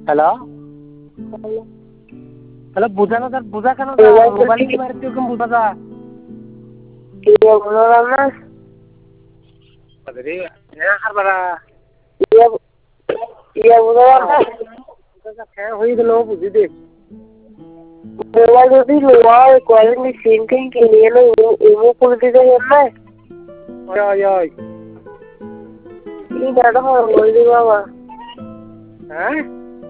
hello hello বুঝা না বুঝা কেন মোবাইল কি মারি এরকম বুঝা যা আরে হারবারা হয়ে গেল বুঝি দে মোবাইল যদি লোয়া কোয়ালিটি সিনকিং के लिए लो वो कर दीजिए मैं ओय ये दादा हो बोल दी बाबा हैं